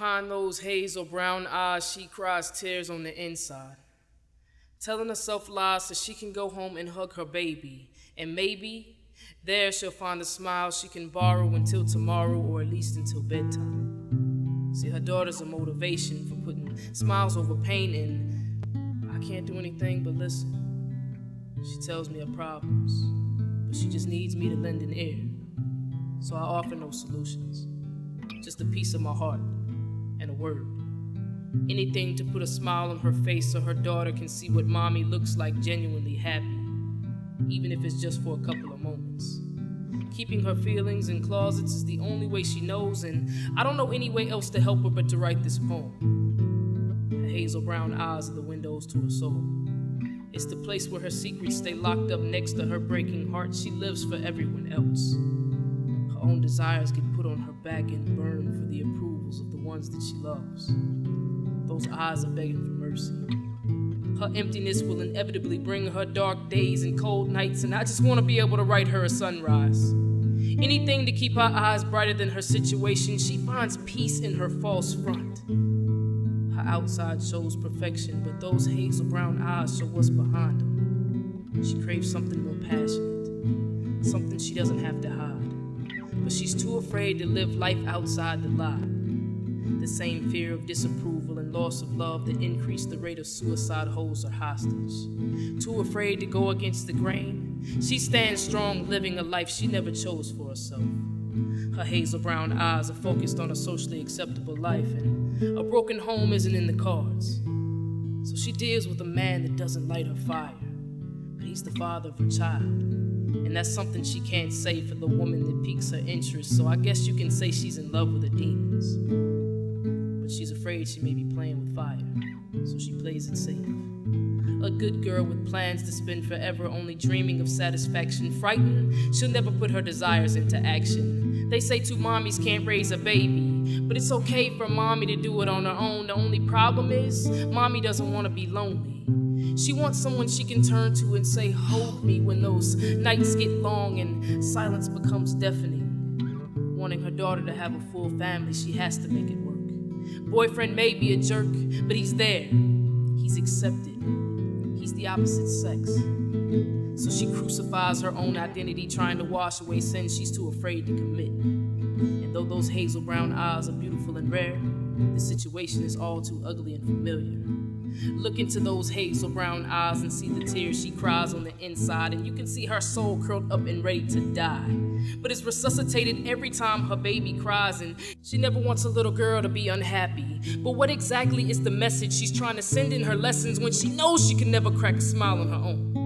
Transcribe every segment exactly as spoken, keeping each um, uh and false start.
behind those hazel brown eyes, she cries tears on the inside, telling herself lies so she can go home and hug her baby. And maybe there she'll find a smile she can borrow until tomorrow, or at least until bedtime. See, her daughter's a motivation for putting smiles over pain, and I can't do anything but listen. She tells me her problems, but she just needs me to lend an ear. So I offer no solutions, just a piece of my heart and a word. Anything to put a smile on her face so her daughter can see what mommy looks like, genuinely happy, even if it's just for a couple of moments. Keeping her feelings in closets is the only way she knows, and I don't know any way else to help her but to write this poem. Her hazel brown eyes are the windows to her soul. It's the place where her secrets stay locked up next to her breaking heart. She lives for everyone else. Her own desires get put on her back and burned for the approvals of the ones that she loves. Those eyes are begging for mercy. Her emptiness will inevitably bring her dark days and cold nights, and I just want to be able to write her a sunrise. Anything to keep her eyes brighter than her situation. She finds peace in her false front. Her outside shows perfection, but those hazel brown eyes show what's behind them. She craves something more passionate, something she doesn't have to hide. But she's too afraid to live life outside the lie. The same fear of disapproval and loss of love that increased the rate of suicide holds her hostage. Too afraid to go against the grain, she stands strong, living a life she never chose for herself. Her hazel brown eyes are focused on a socially acceptable life, and a broken home isn't in the cards. So she deals with a man that doesn't light her fire, but he's the father of her child. And that's something she can't say for the woman that piques her interest, so I guess you can say she's in love with her demons. But she's afraid she may be playing with fire, so she plays it safe. A good girl with plans to spend forever only dreaming of satisfaction. Frightened, she'll never put her desires into action. They say two mommies can't raise a baby, but it's okay for mommy to do it on her own. The only problem is, mommy doesn't want to be lonely. She wants someone she can turn to and say, hold me, when those nights get long and silence becomes deafening. Wanting her daughter to have a full family, she has to make it work. Boyfriend may be a jerk, but he's there. He's accepted. He's the opposite sex. So she crucifies her own identity, trying to wash away sins she's too afraid to commit. And though those hazel brown eyes are beautiful and rare, the situation is all too ugly and familiar. Look into those hazel brown eyes and see the tears she cries on the inside, and you can see her soul curled up and ready to die. But it's resuscitated every time her baby cries, and she never wants a little girl to be unhappy. But what exactly is the message she's trying to send in her lessons when she knows she can never crack a smile on her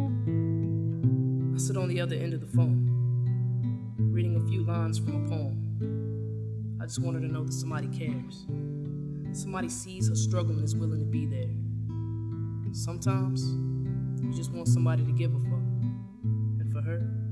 own? I sit on the other end of the phone, reading a few lines from a poem. I just want her to know that somebody cares. Somebody sees her struggle and is willing to be there. Sometimes, you just want somebody to give a fuck. And for her,